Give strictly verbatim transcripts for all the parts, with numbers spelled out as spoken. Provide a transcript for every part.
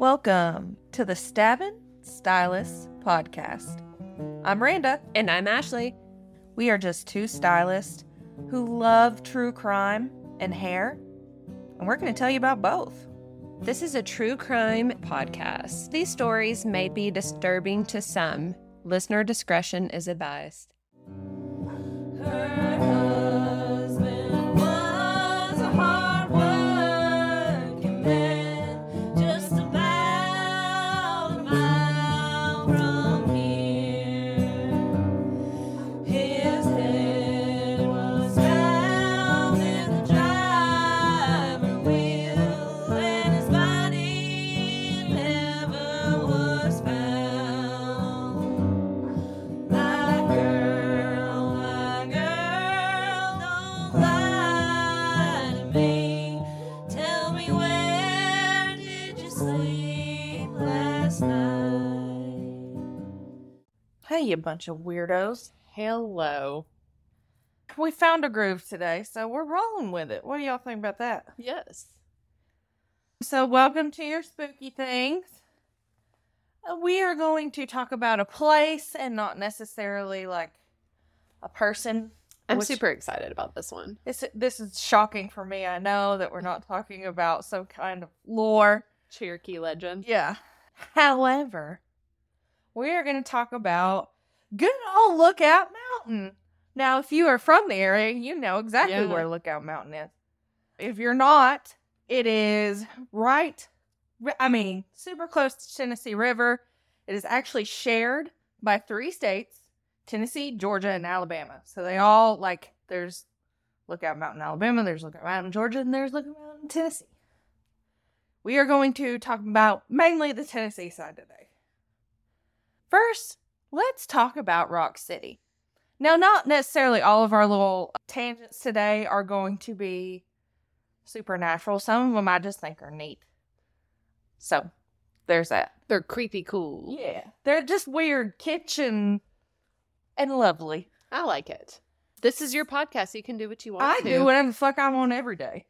Welcome to the Stabbin' Stylists podcast. I'm Randa. And I'm Ashley. We are just two stylists who love true crime and hair, and we're going to tell you about both. This is a true crime podcast. These stories may be disturbing to some. Listener discretion is advised. Her husband was a hard-working man, just about a mile from here. His head was found in the driver wheel, and his body never was found. My girl, my girl, don't lie to me. Tell me, where did you sleep last night? Hey, you bunch of weirdos. Hello. We found a groove today, so we're rolling with it. What do y'all think about that? Yes. So, welcome to your spooky things. Uh, We are going to talk about a place and not necessarily like a person. I'm which- super excited about this one. This, this is shocking for me. I know that we're not talking about some kind of lore. Cherokee legend. Yeah. However, we are going to talk about good old Lookout Mountain. Now, if you are from the area, you know exactly Yeah. where Lookout Mountain is. If you're not, it is right, I mean, super close to Tennessee River. It is actually shared by three states, Tennessee, Georgia, and Alabama. So they all, like, there's Lookout Mountain, Alabama, there's Lookout Mountain, Georgia, and there's Lookout Mountain, Tennessee. We are going to talk about mainly the Tennessee side today. First, let's talk about Rock City. Now, not necessarily all of our little tangents today are going to be supernatural. Some of them I just think are neat. So, there's that. They're creepy cool. Yeah. They're just weird, kitchen, and lovely. I like it. This is your podcast. You can do what you want I to. do whatever the fuck I want every day.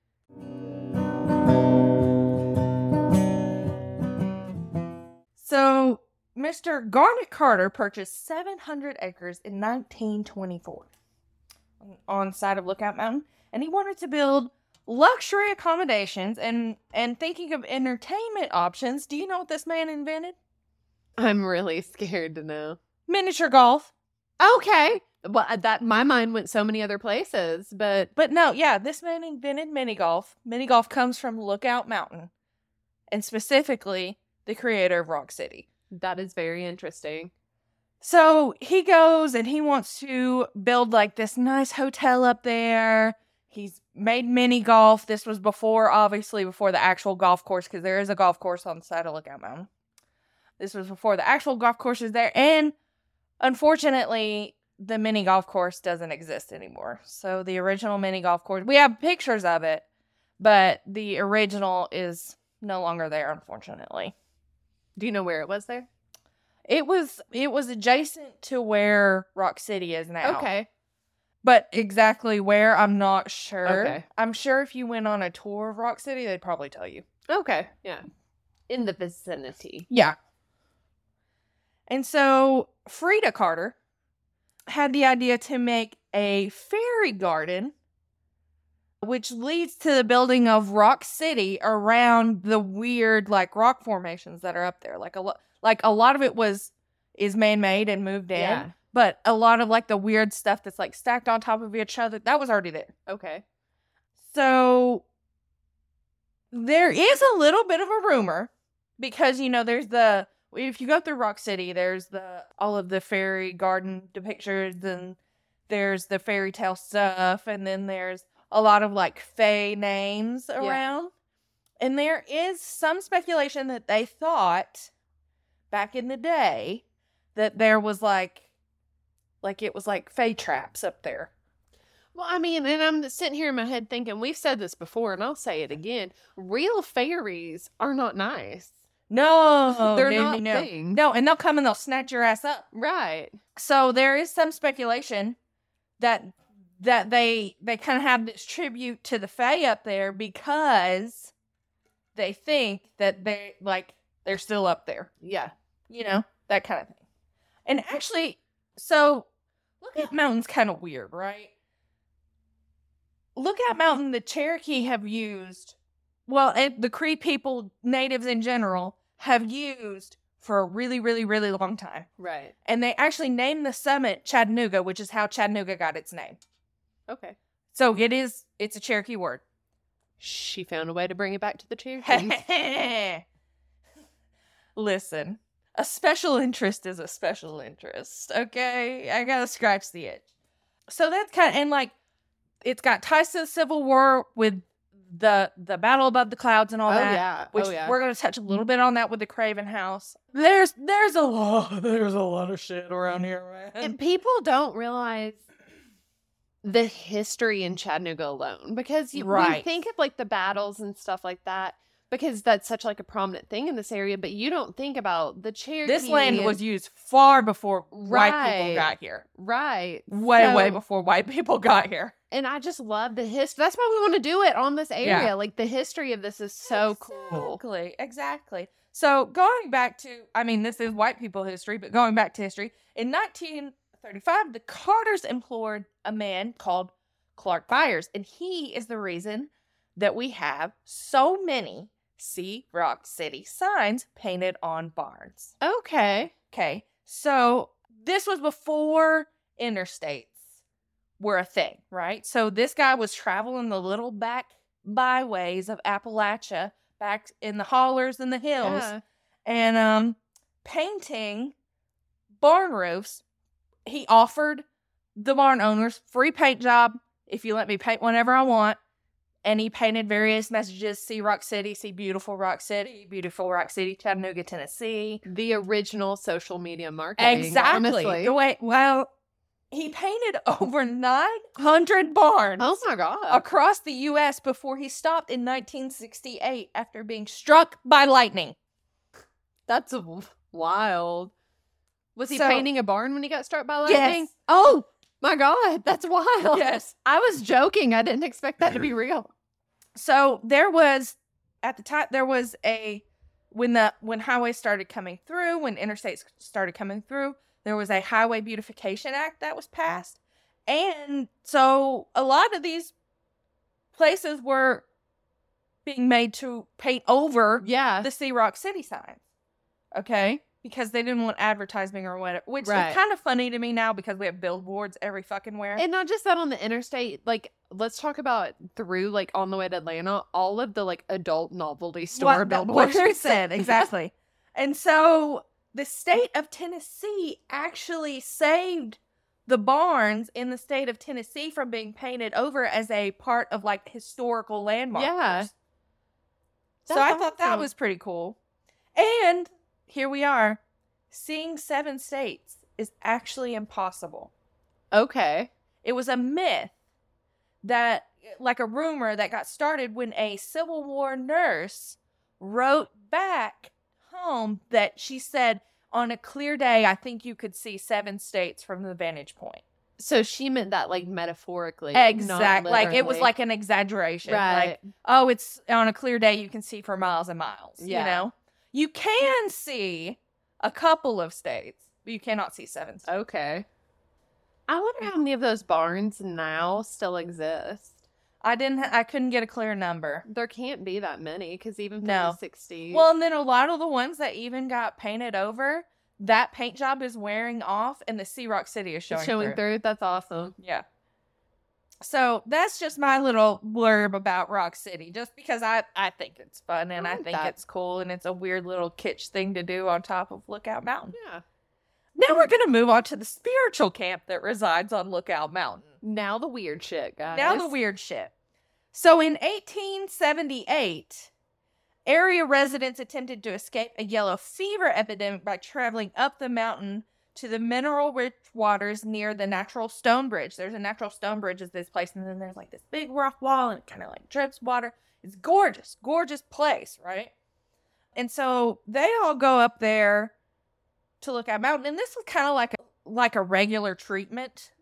So, Mister Garnet Carter purchased seven hundred acres in nineteen twenty-four on the side of Lookout Mountain, and he wanted to build luxury accommodations and, and thinking of entertainment options. Do you know what this man invented? I'm really scared to know. Miniature golf. Okay. Well, uh, that my mind went so many other places, but But no, yeah, this man invented mini golf. Mini golf comes from Lookout Mountain, and specifically the creator of Rock City. that is very interesting. So he goes and he wants to build like this nice hotel up there. He's made mini golf. This was before, obviously, before the actual golf course, because there is a golf course on the side of Lookout Mountain. This was before the actual golf course is there. And unfortunately, the mini golf course doesn't exist anymore. So the original mini golf course, we have pictures of it, but the original is no longer there, unfortunately. Do you know where it was there? It was it was adjacent to where Rock City is now. Okay. But exactly where, I'm not sure. Okay. I'm sure if you went on a tour of Rock City, they'd probably tell you. Okay. Yeah. In the vicinity. Yeah. And so Frida Carter had the idea to make a fairy garden, which leads to the building of Rock City around the weird, like, rock formations that are up there. Like a lot, like a lot of it was is man-made and moved in. Yeah. But a lot of, like, the weird stuff that's, like, stacked on top of each other, that was already there. Okay. So, there is a little bit of a rumor, because, you know, there's the, if you go through Rock City, there's the, all of the fairy garden depictions, and there's the fairy tale stuff, and then there's a lot of, like, fae names around. And there is some speculation that they thought, back in the day, that there was, like, Like, it was like fae traps up there. Well, I mean, and I'm sitting here in my head thinking, we've said this before, and I'll say it again. Real fairies are not nice. No, They're no, not no, no. things. No, and they'll come and they'll snatch your ass up. Right. So there is some speculation that that they they kind of have this tribute to the fae up there because they think that they, like, they're still up there. Yeah. You know, that kind of thing. And actually, so Lookout Mountain's kind of weird, right? Lookout Mountain, the Cherokee have used, well, and the Cree people, natives in general, have used for a really, really, really long time. Right. And they actually named the summit Chattanooga, which is how Chattanooga got its name. Okay. So it is, it's a Cherokee word. She found a way to bring it back to the Cherokees. Listen, a special interest is a special interest, okay? I gotta scratch the itch. So that's kind of, and like, it's got ties to the Civil War with the the battle above the clouds and all Oh, that. yeah. Which Oh, yeah. we're gonna touch a little bit on that with the Craven House. There's there's a lot there's a lot of shit around here, man. And people don't realize the history in Chattanooga alone, because you we Right. think of like the battles and stuff like that because that's such like a prominent thing in this area, but you don't think about the Cherokee. This land was used far before white Right. people got here. right. Way, So- way before white people got here. And I just love the history. That's why we want to do it on this area. Yeah. Like the history of this is so cool. Exactly, exactly. So going back to, I mean, this is white people history, but going back to history, in nineteen thirty-five, the Carters employed a man called Clark Byers, and he is the reason that we have so many See Rock City signs painted on barns. Okay. Okay, so this was before interstates were a thing, right? So this guy was traveling the little back byways of Appalachia, back in the hollers and the hills, Yeah. and um, painting barn roofs. He offered the barn owners free paint job if you let me paint whenever I want. And he painted various messages: see Rock City, see beautiful Rock City, beautiful Rock City, Chattanooga, Tennessee. The original social media marketing. Exactly. Honestly. The way, well, he painted over nine hundred barns Oh my God. across the U S before he stopped in nineteen sixty-eight after being struck by lightning. That's w- wild. Was he So- painting a barn when he got struck by lightning? Yes. Oh my God. That's wild. Yes. I was joking. I didn't expect that to be real. So there was, at the time, there was a, when the, when highways started coming through, when interstates started coming through, there was a Highway Beautification Act that was passed. And so a lot of these places were being made to paint over Yeah. the See Rock City signs. Okay? Because they didn't want advertising or whatever, which Right. is kind of funny to me now because we have billboards every fucking where. And not just that on the interstate, like let's talk about through like on the way to Atlanta, all of the like adult novelty store What- billboards. What you said, exactly. And so the state of Tennessee actually saved the barns in the state of Tennessee from being painted over as a part of like historical landmarks. Yeah. So That's I thought that awesome. was pretty cool. And here we are. Seeing seven states is actually impossible. Okay. It was a myth that, like a rumor that got started when a Civil War nurse wrote back home that she said, on a clear day, I think you could see seven states from the vantage point. So she meant that like metaphorically. Exactly. not Like it was literally. like an exaggeration. Right. Like, oh, it's on a clear day, you can see for miles and miles. Yeah. You know? You can see a couple of states, but you cannot see seven states. Okay. I wonder how many of those barns now still exist. I didn't, I couldn't get a clear number. There can't be that many because even from No. the sixties. Well, and then a lot of the ones that even got painted over, that paint job is wearing off and the See Rock City is showing, showing through. through. That's awesome. Yeah. So that's just my little blurb about Rock City, just because I, I think it's fun and I I, like think that. it's cool and it's a weird little kitsch thing to do on top of Lookout Mountain. Yeah. Now we're going to move on to the spiritual camp that resides on Lookout Mountain. Now the weird shit, guys. Now the weird shit. So in eighteen seventy-eight, area residents attempted to escape a yellow fever epidemic by traveling up the mountain to the mineral-rich waters near the natural stone bridge. There's a natural stone bridge at this place, and then there's like this big rock wall, and it kind of like drips water. It's gorgeous, gorgeous place, right? And so they all go up there to Lookout Mountain, and this was kind of like a, like a regular treatment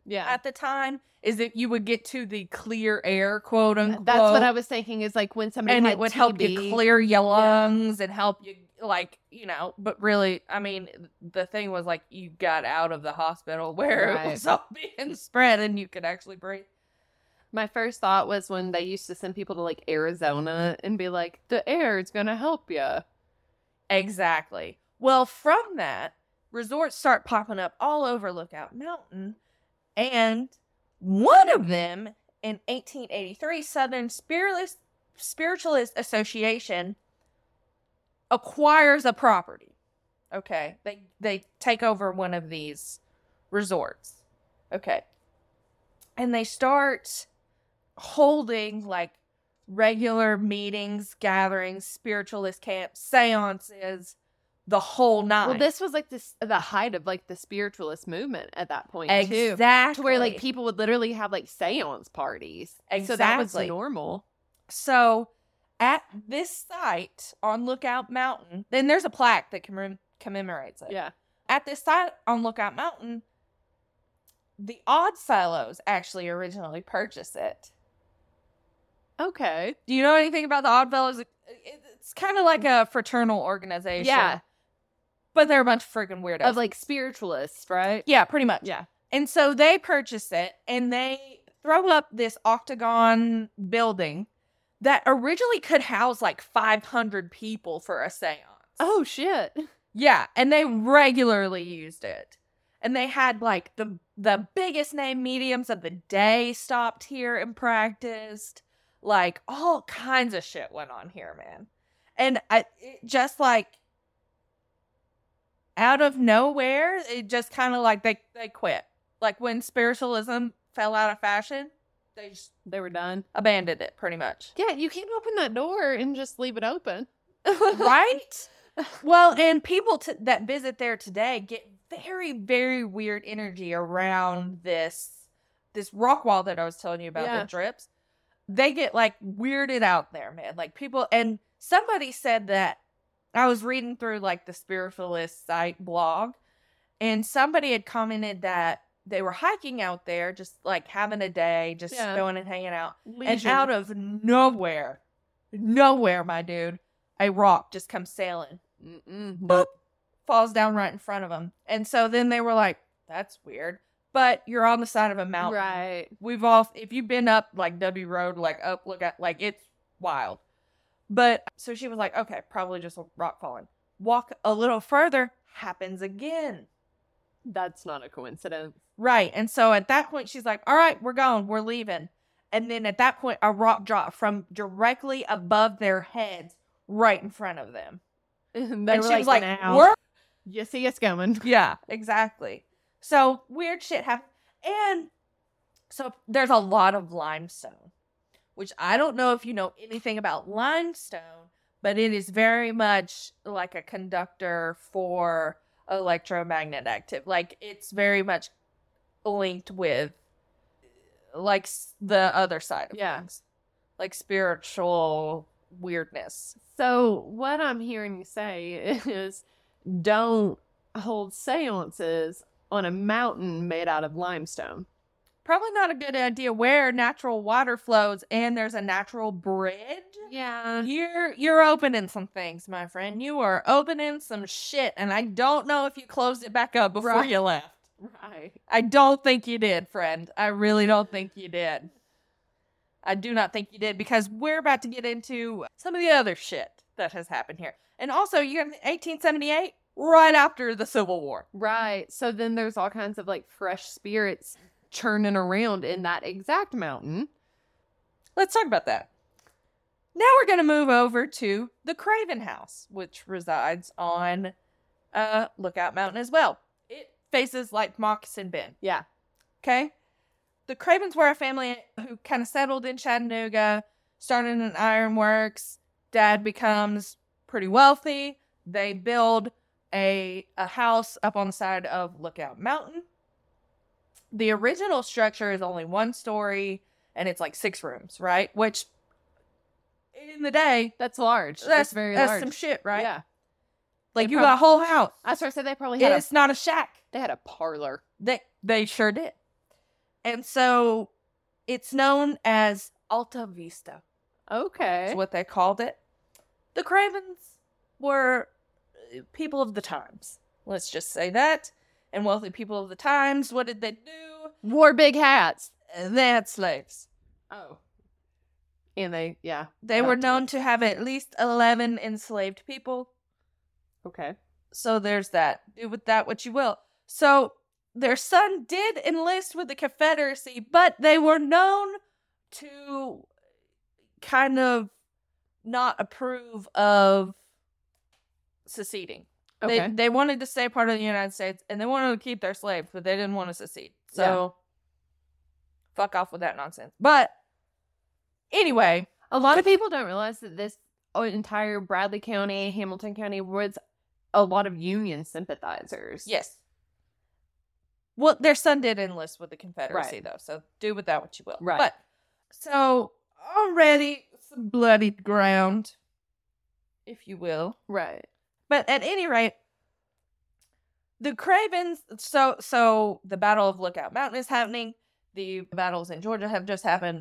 Yeah. at the time is that you would get to the clear air, quote unquote. That's what I was thinking is like when somebody and had it would T B. help you clear your lungs and help you, like, you know, but really, I mean, the thing was like you got out of the hospital where Right. it was all being spread and you could actually breathe. My first thought was when they used to send people to like Arizona and be like, the air is going to help you. Exactly. Well, from that, resorts start popping up all over Lookout Mountain. And one of them in eighteen eighty-three, Southern Spiritualist, Spiritualist Association acquires a property. Okay. They, they take over one of these resorts. Okay. And they start holding like regular meetings, gatherings, spiritualist camps, seances, the whole nine. Well, this was like this the height of like the spiritualist movement at that point too. exactly To where like people would literally have like seance parties. So that was Exactly. normal. So at this site on Lookout Mountain, then there's a plaque that commem- commemorates it. Yeah. At this site on Lookout Mountain, the Odd Fellows actually originally purchased it. Okay. Do you know anything about the Odd Fellows? It- It's kind of like a fraternal organization. Yeah. But they're a bunch of freaking weirdos. Of like spiritualists, right? yeah, pretty much. Yeah. And so they purchase it and they throw up this octagon building that originally could house like five hundred people for a seance. Oh shit. Yeah, and they regularly used it. And they had like the the biggest name mediums of the day stopped here and practiced. Like all kinds of shit went on here, man. And I it just like out of nowhere, it just kind of like they they quit. Like when spiritualism fell out of fashion, they just They were done. abandoned it pretty much. Yeah, you can't open that door and just leave it open. Right? Well, and people t- that visit there today get very, very weird energy around this this rock wall that I was telling you about, Yeah. the drips. They get like weirded out there, man. Like people, and somebody said that I was reading through like the spiritualist site blog, and somebody had commented that they were hiking out there, just like having a day, just Yeah. going and hanging out. And Leisure. out of nowhere, nowhere, my dude, a rock just comes sailing, Mm-mm. boop, falls down right in front of them. And so then they were like, that's weird. But you're on the side of a mountain. Right. We've all, if you've been up like W Road, like up, look at, like it's wild. But so she was like, okay, probably just a rock falling. Walk a little further, happens again. That's not a coincidence. Right. And so at that point, she's like, all right, we're going, we're leaving. And then at that point, a rock dropped from directly above their heads, right in front of them. And, they And were she was like, "Now, we're you see us coming." Yeah, exactly. So weird shit happens. And so there's a lot of limestone, which I don't know if you know anything about limestone, but it is very much like a conductor for electromagnet active. Like it's very much linked with like s- the other side of Yeah. things, like spiritual weirdness. So what I'm hearing you say is don't hold seances on a mountain made out of limestone. Probably not a good idea where natural water flows and there's a natural bridge. Yeah. You're you're opening some things, my friend. You are opening some shit, and I don't know if you closed it back up before Right. you left. Right. I don't think you did, friend. I really don't think you did. I do not think you did, because we're about to get into some of the other shit that has happened here. And also, you got eighteen seventy-eight, right after the Civil War. Right. So then there's all kinds of like fresh spirits churning around in that exact mountain. Let's talk about that. Now we're going to move over to the Craven House, which resides on uh, Lookout Mountain as well. It faces like Moccasin Bend. Yeah. Okay? The Cravens were a family who kind of settled in Chattanooga, started an ironworks. Dad becomes pretty wealthy. They build a, a house up on the side of Lookout Mountain. The original structure is only one story, and it's like six rooms, right? Which, in the day, That's large. that's That's very that's large. some shit, right? Yeah. Like They you prob- got a whole house. That's why I said they probably had a, It's not a shack. they had a parlor. They they sure did. And so it's known as Alta Vista. Okay. That's what they called it. The Cravens were uh, people of the times. Let's just say that. And wealthy people of the times, what did they do? Wore big hats. Uh, They had slaves. Oh. And they, yeah. They that were too. known to have at least eleven enslaved people. Okay. So there's that. Do with that what you will. So their son did enlist with the Confederacy, but they were known to kind of not approve of seceding. Okay. They they wanted to stay part of the United States, and they wanted to keep their slaves, but they didn't want to secede. So fuck off with that nonsense. But anyway, A lot of people don't realize that this entire Bradley County, Hamilton County was a lot of Union sympathizers. yes. Well, their son did enlist with the Confederacy, Right. though, so do with that what you will. Right. But so already some bloodied ground, if you will. Right. But at any rate, the Cravens. So so the Battle of Lookout Mountain is happening. The battles in Georgia have just happened.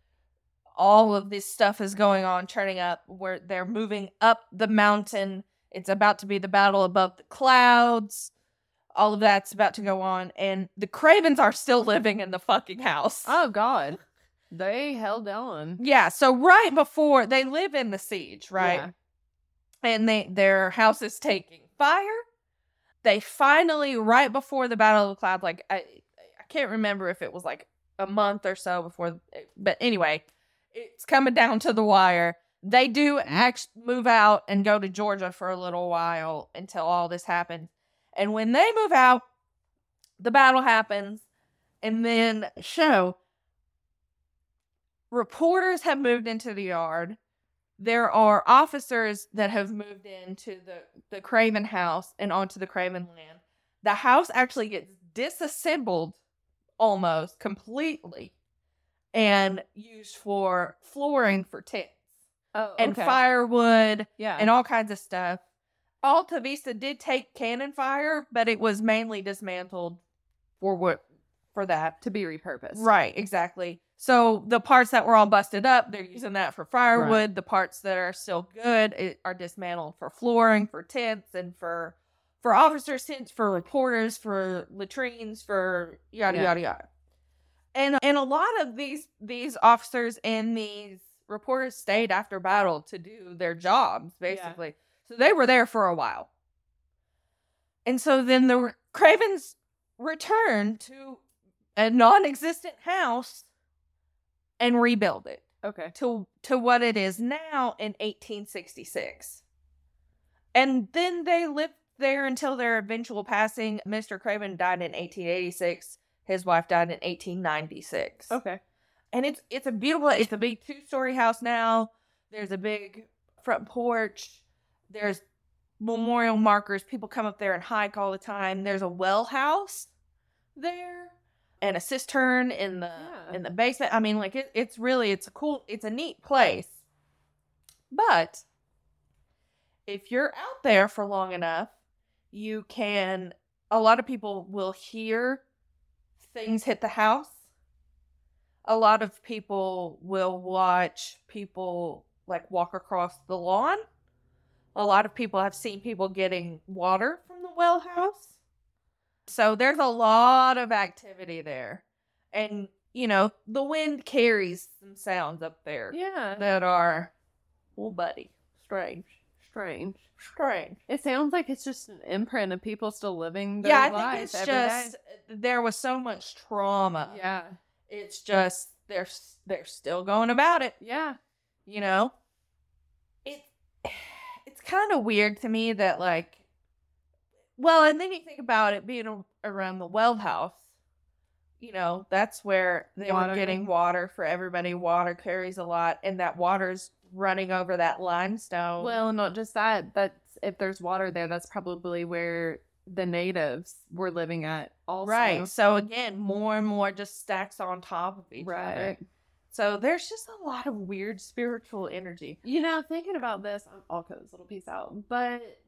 All of this stuff is going on, turning up, where they're moving up the mountain. It's about to be the battle above the clouds. All of that's about to go on. And the Cravens are still living in the fucking house. Oh, God. They held on. Yeah, so right before, they live in the siege, right? Yeah. And they their house is taking fire. They finally, right before the Battle of the Clouds, like, I, I can't remember if it was like a month or so before, but anyway, it's coming down to the wire. They do actually move out and go to Georgia for a little while until all this happens. And when they move out, the battle happens. And then, show, reporters have moved into the yard. There are officers that have moved into the, the Craven house and onto the Craven land. The house actually gets disassembled almost completely and used for flooring for tents Oh, and okay. firewood Yeah. and all kinds of stuff. Alta Vista did take cannon fire, but it was mainly dismantled for what for that. to be repurposed. Right, exactly. So the parts that were all busted up, they're using that for firewood. Right. The parts that are still good it, are dismantled for flooring, for tents, and for for officers' tents, for reporters, for latrines, for yada Yeah. yada yada. And and a lot of these these officers and these reporters stayed after battle to do their jobs, basically. So they were there for a while. And so then the Cravens returned to a non-existent house and rebuild it Okay. to to what it is now in eighteen sixty-six. And then they lived there until their eventual passing. Mister Craven died in eighteen eighty-six. His wife died in eighteen ninety-six. Okay. And it's it's a beautiful, it's a big two-story house now. There's a big front porch. There's memorial markers. People come up there and hike all the time. There's a well house there and a cistern in the Yeah. in the basement. I mean, like it, it's really it's a cool, it's a neat place. But if you're out there for long enough, you can. A lot of people will hear things hit the house. A lot of people will watch people like walk across the lawn. A lot of people have seen people getting water from the well house. So there's a lot of activity there. And, you know, the wind carries some sounds up there Yeah. that are, well, buddy, strange. Strange. Strange. It sounds like it's just an imprint of people still living their Yeah, I lives think it's every day. just, there was so much trauma. Yeah. It's just, they're, they're still going about it. Yeah. You know, it it's kind of weird to me that like, well, and then you think about it being a, around the well house. You know, that's where they Water. were getting water for everybody. Water carries a lot, and that water's running over that limestone. Well, and not just that, but if there's water there, that's probably where the natives were living at also. right. So again, more and more just stacks on top of each other. Right. So there's just a lot of weird spiritual energy. You know, thinking about this, I'll cut this little piece out, but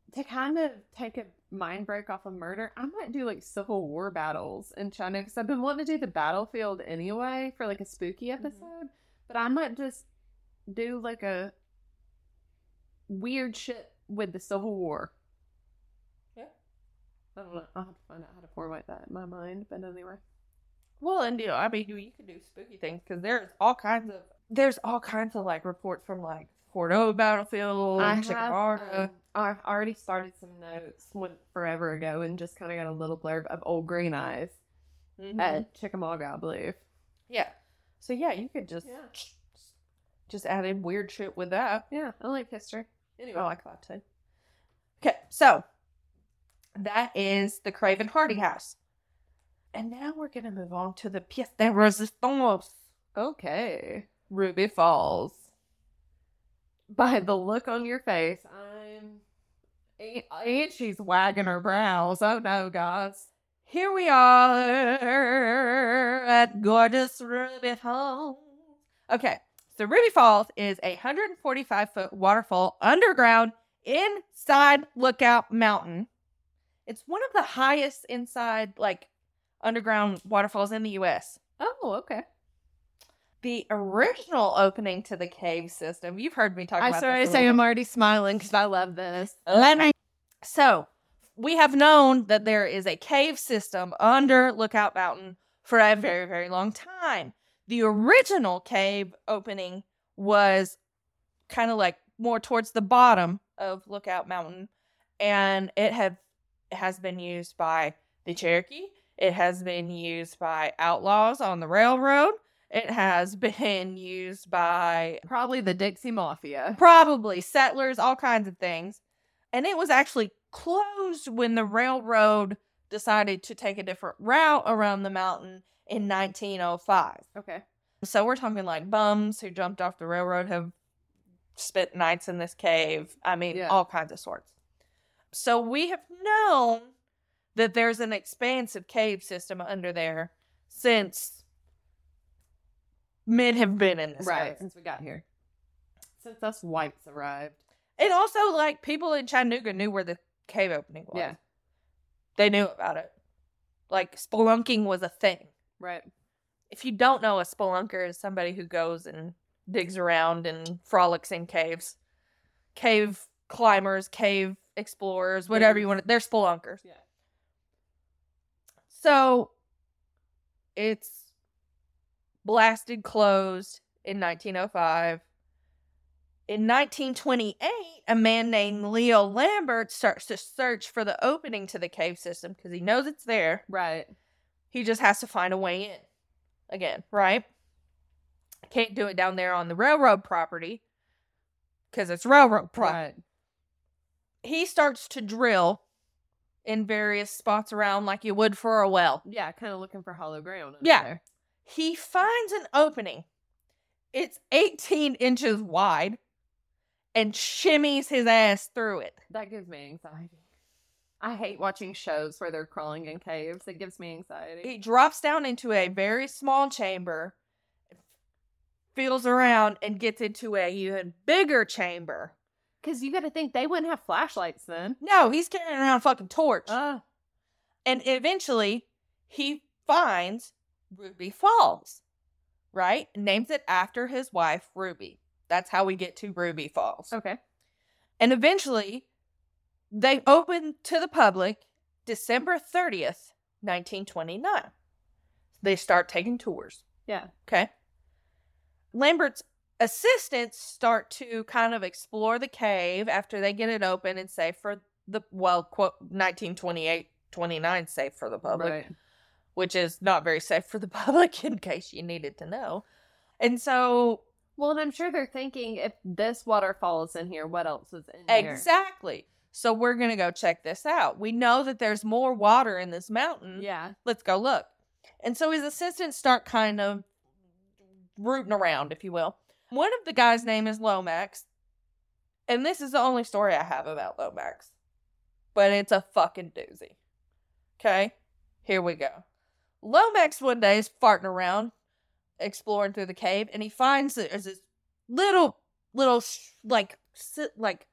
to kind of take a mind break off of murder, I might do like Civil War battles in China because I've been wanting to do the battlefield anyway for like a spooky episode. Mm-hmm. But I might just do like a weird shit with the Civil War. Yeah. I don't know. I'll have to find out how to formulate that in my mind. But anyway. Well, and you know, I mean, you, you can do spooky things because there's all kinds of there's all kinds of like reports from like Fordo battlefield, I Chickamauga. have, um, I've already started some notes went forever ago and just kind of got a little blurb of Old Green Eyes Mhm. at Chickamauga, I believe. Yeah. So yeah, you could just Yeah. just add in weird shit with that. Yeah, I like history. Anyway. I like that too. Okay, so that is the Craven Hardy house. And now we're going to move on to the pièce de résistance. Okay. Ruby Falls. By the look on your face, I'm... And and she's wagging her brows. Oh no, guys. Here we are at gorgeous Ruby Falls. Okay, so Ruby Falls is a one hundred forty-five foot waterfall underground inside Lookout Mountain. It's one of the highest inside, like, underground waterfalls in the U S. Oh, okay. The original opening to the cave system, you've heard me talk I about started this. to say I'm already smiling because I love this. Let me. So, we have known that there is a cave system under Lookout Mountain for a very, very long time. The original cave opening was kind of like more towards the bottom of Lookout Mountain, and it had it has been used by the Cherokee. It has been used by outlaws on the railroad. It has been used by Probably the Dixie Mafia. probably settlers, all kinds of things. And it was actually closed when the railroad decided to take a different route around the mountain in nineteen oh five. Okay. So we're talking like bums who jumped off the railroad have spent nights in this cave. I mean, Yeah. all kinds of sorts. So we have known that there's an expansive cave system under there since men have been in this Right, cave. since we got here. Since us whites arrived. And also, like, people in Chattanooga knew where the cave opening was. Yeah. They knew about it. Like, spelunking was a thing. Right. If you don't know, a spelunker is somebody who goes and digs around and frolics in caves. Cave climbers, cave explorers, whatever you want to, they're spelunkers. Yeah. So, it's blasted closed in nineteen oh five. In nineteen twenty-eight, a man named Leo Lambert starts to search for the opening to the cave system because he knows it's there. Right. He just has to find a way in. Again, right? Can't do it down there on the railroad property because it's railroad property. Right. He starts to drill in various spots around like you would for a well. Yeah, kind of looking for hollow ground. over Yeah. there. He finds an opening. It's eighteen inches wide and shimmies his ass through it. That gives me anxiety. I hate watching shows where they're crawling in caves. It gives me anxiety. He drops down into a very small chamber, feels around, and gets into a even bigger chamber. Because you got to think they wouldn't have flashlights then. No, he's carrying around a fucking torch. Uh, And eventually, he finds Ruby Falls, right? Names it after his wife, Ruby. That's how we get to Ruby Falls. okay. And eventually, they open to the public December thirtieth, nineteen twenty-nine. They start taking tours. Yeah. Okay. Lambert's assistants start to kind of explore the cave after they get it open and safe for the, well, quote, nineteen twenty-eight, twenty-nine safe for the public, Right. which is not very safe for the public in case you needed to know. And so, Well, and I'm sure they're thinking if this waterfall is in here, what else is in here? exactly. So we're going to go check this out. We know that there's more water in this mountain. Yeah. Let's go look. And so his assistants start kind of rooting around, if you will. One of the guys' name is Lomax. And this is the only story I have about Lomax. But it's a fucking doozy. Okay? Here we go. Lomax one day is farting around, exploring through the cave, and he finds that there's this little, little, like, si- like,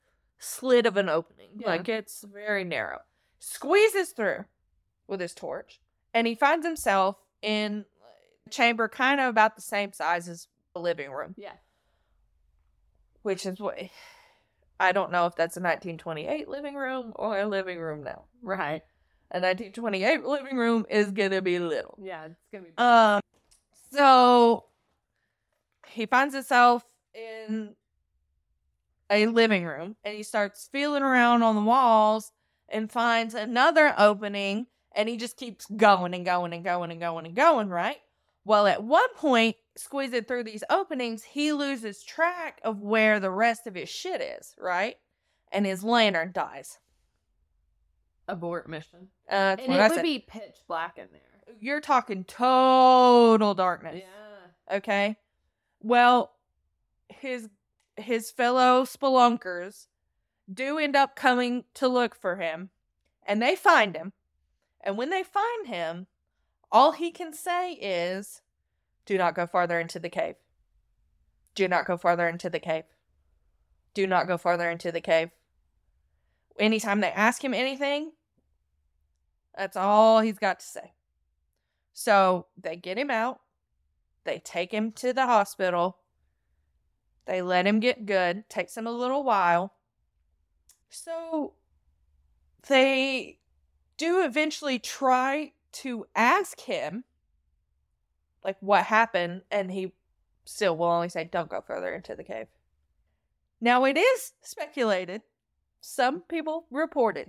slit of an opening. Yeah. Like, it's very narrow. Squeezes through with his torch, and he finds himself in a chamber kind of about the same size as the living room, Yeah. which is what... I don't know if that's a nineteen twenty-eight living room or a living room now. Right. A nineteen twenty-eight living room is gonna be little. Yeah, it's gonna be. Um, so he finds himself in a living room, and he starts feeling around on the walls and finds another opening, and he just keeps going and going and going and going and going, right? Well, at one point, squeezing through these openings, he loses track of where the rest of his shit is, right? And his lantern dies. Abort mission. Uh, that's And what it I would said. be pitch black in there. You're talking total darkness. Yeah. Okay. Well, his his fellow spelunkers do end up coming to look for him, and they find him. And when they find him, all he can say is, "Do not go farther into the cave. Do not go farther into the cave. Do not go farther into the cave." Anytime they ask him anything, that's all he's got to say. So they get him out. They take him to the hospital. They let him get good. Takes him a little while. So they do eventually try to ask him, like, what happened, and he still will only say, "Don't go further into the cave." Now, it is speculated, some people reported,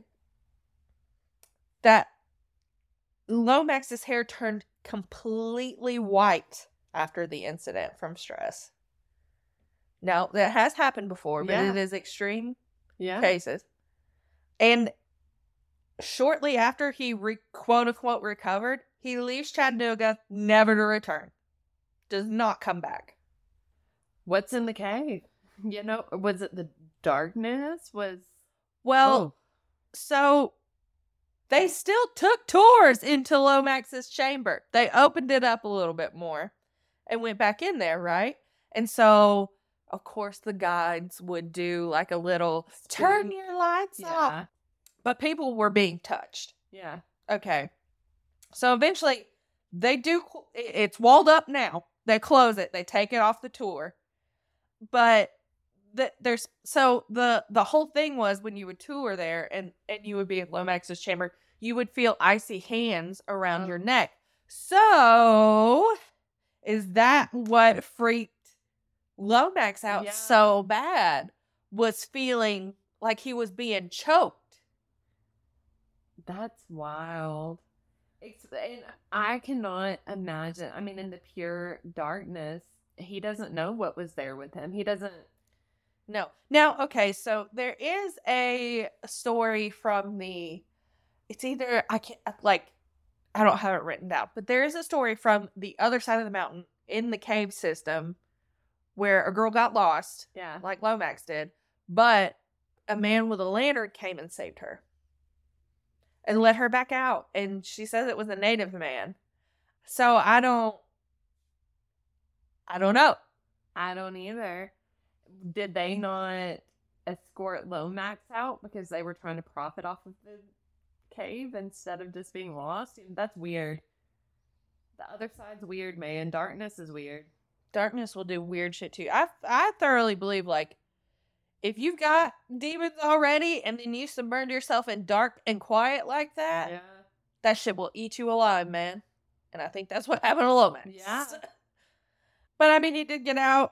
that Lomax's hair turned completely white after the incident from stress. Now, that has happened before, but Yeah. it is extreme Yeah. cases. And shortly after he re- quote unquote recovered, he leaves Chattanooga, never to return. Does not come back. What's in the cave? You know, was it the darkness? Was Well, Oh. so they still took tours into Lomax's chamber. They opened it up a little bit more and went back in there, right? And so, of course, the guides would do like a little turn Spin. your lights off. yeah, But people were being touched. yeah, Okay. So eventually they do, cl- it- it's walled up now. They close it. They take it off the tour. But the, there's, so the, the whole thing was when you would tour there and, and you would be in Lomax's chamber, you would feel icy hands around Oh. your neck. So is that what freaked Lomax out Yeah. so bad? Was feeling like he was being choked. that's wild. It's, and I cannot imagine. I mean, in the pure darkness, he doesn't know what was there with him. He doesn't. No. Now, okay, so there is a story from the, it's either, I can't, like, I don't have it written down, but there is a story from the other side of the mountain in the cave system where a girl got lost, Yeah. like Lomax did, but a man with a lantern came and saved her and let her back out. And she says it was a native man. So I don't, I don't know. I don't either. Did they not escort Lomax out because they were trying to profit off of the cave instead of just being lost? That's weird. The other side's weird, man. Darkness is weird. Darkness will do weird shit too. I I thoroughly believe, like, if you've got demons already and then you submerge yourself in dark and quiet like that, Yeah. that shit will eat you alive, man. And I think that's what happened to Lomax. Yeah. But I mean, he did get out.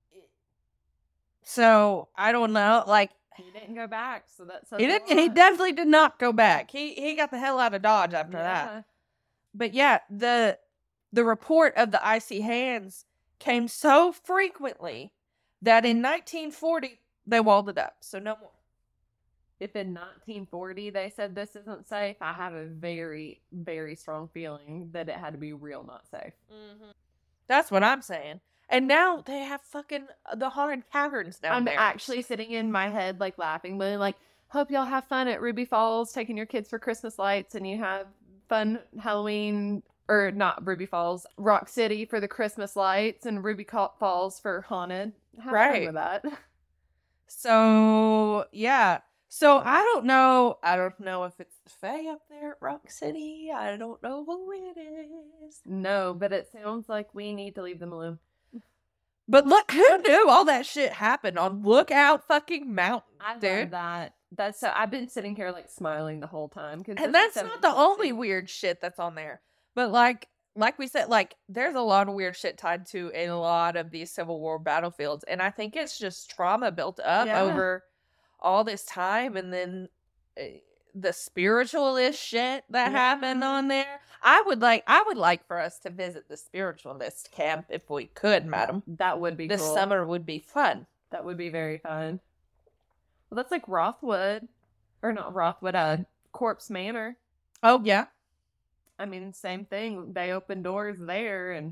So I don't know. Like, He didn't go back, so that says he a didn't. He lot. definitely did not go back. He he got the hell out of Dodge after that. Yeah. But yeah, the the report of the icy hands came so frequently that in nineteen forty they walled it up. So no more. If in nineteen forty they said this isn't safe, I have a very, very strong feeling that it had to be real not safe. Mm-hmm. That's what I'm saying. And now they have fucking the haunted caverns down I'm there. actually sitting in my head, like laughingly, like, hope y'all have fun at Ruby Falls, taking your kids for Christmas lights, and you have fun Halloween, or not Ruby Falls, Rock City for the Christmas lights, and Ruby Ca- Falls for haunted. Have Right. fun with that. So yeah. So I don't know. I don't know if it's the Fae up there at Rock City. I don't know who it is. No, but it sounds like we need to leave them alone. But look, who knew all that shit happened on Lookout fucking Mountain, I dude? love that. That's so. I've been sitting here like smiling the whole time, cause And this is that's so not the only interesting. weird shit that's on there. But like like we said, like there's a lot of weird shit tied to a lot of these Civil War battlefields. And I think it's just trauma built up Yeah. over all this time, and then uh, the spiritualist shit that happened Yeah. on there. I would like I would like for us to visit the spiritualist camp if we could, madam. That would be This cool. summer would be fun. That would be very fun. Well, that's like Rothwood, or not Rothwood, uh, Corpse Manor. Oh yeah. I mean, same thing. They opened doors there and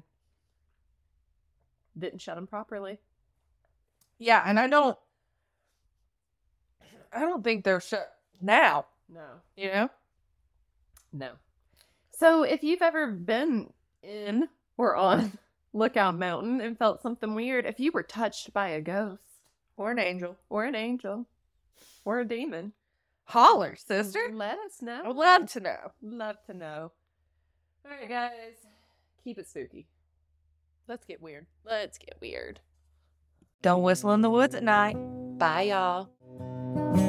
didn't shut them properly. Yeah, and I don't I don't think they're shut now, No. you know? No. So, if you've ever been in or on Lookout Mountain and felt something weird, if you were touched by a ghost Or an angel. or an angel or a demon, Holler, sister. let us know. I'd love to know. Love to know. All right, guys. Keep it spooky. Let's get weird. Let's get weird. Don't whistle in the woods at night. Bye, y'all.